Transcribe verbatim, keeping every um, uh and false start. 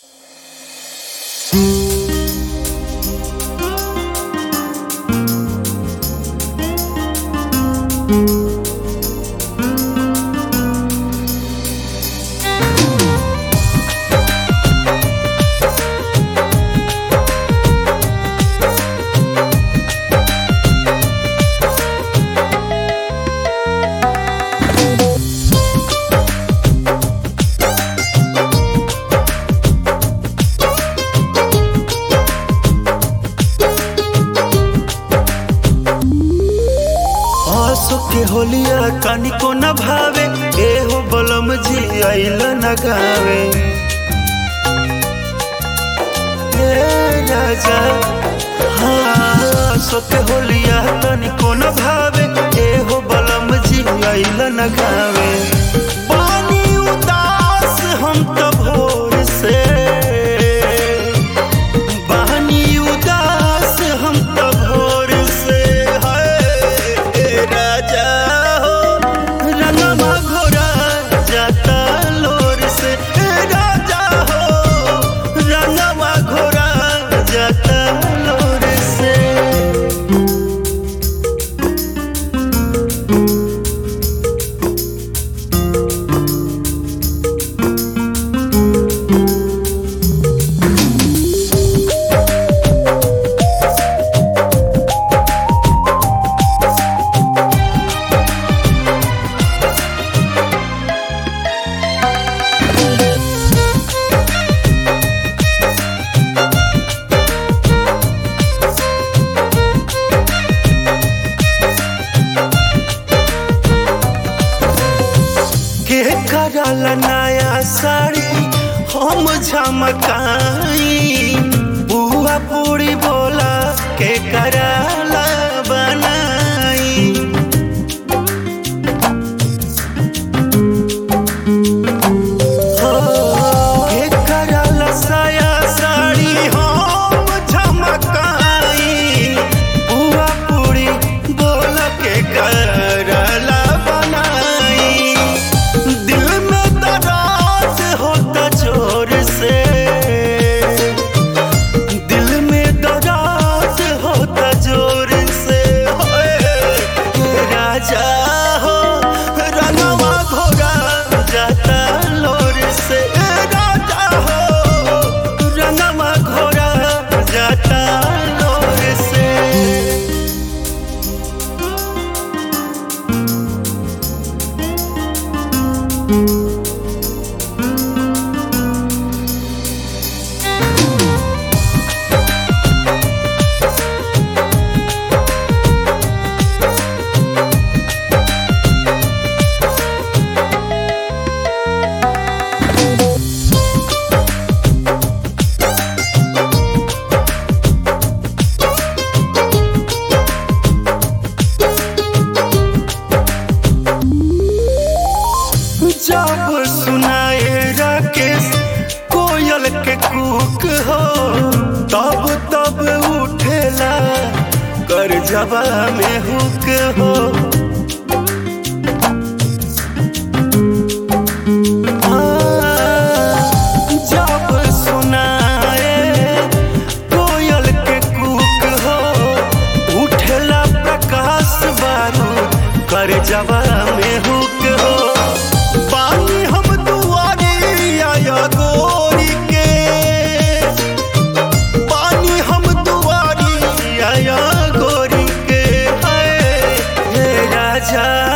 के होलिया कानिको न भावे एहो बलम जी आइल न गावे। ए राजा हाँ सोके होलिया कानिको न भावे एहो बलम जी आइल न गावे। पानी उदास हम तो भोर से पानी उदास हम तो भोर से कराला नया साड़ी हम झमकाई बुआ पूरी बोला के कराला बनाई। हो के कराला साया साड़ी हम झमकाई बुआ पूरी बोला के कराला जब सुनाए राकेश कोयल के कूक हो तब तब उठेला कर जबा में हुक हो। जब सुनाए कोयल के कूक हो उठेला प्रकाश बारूद कर जबा में हुक हो। पानी हम दुआरी आया गोरी के पानी हम दुआरी आया गोरी के है राजा।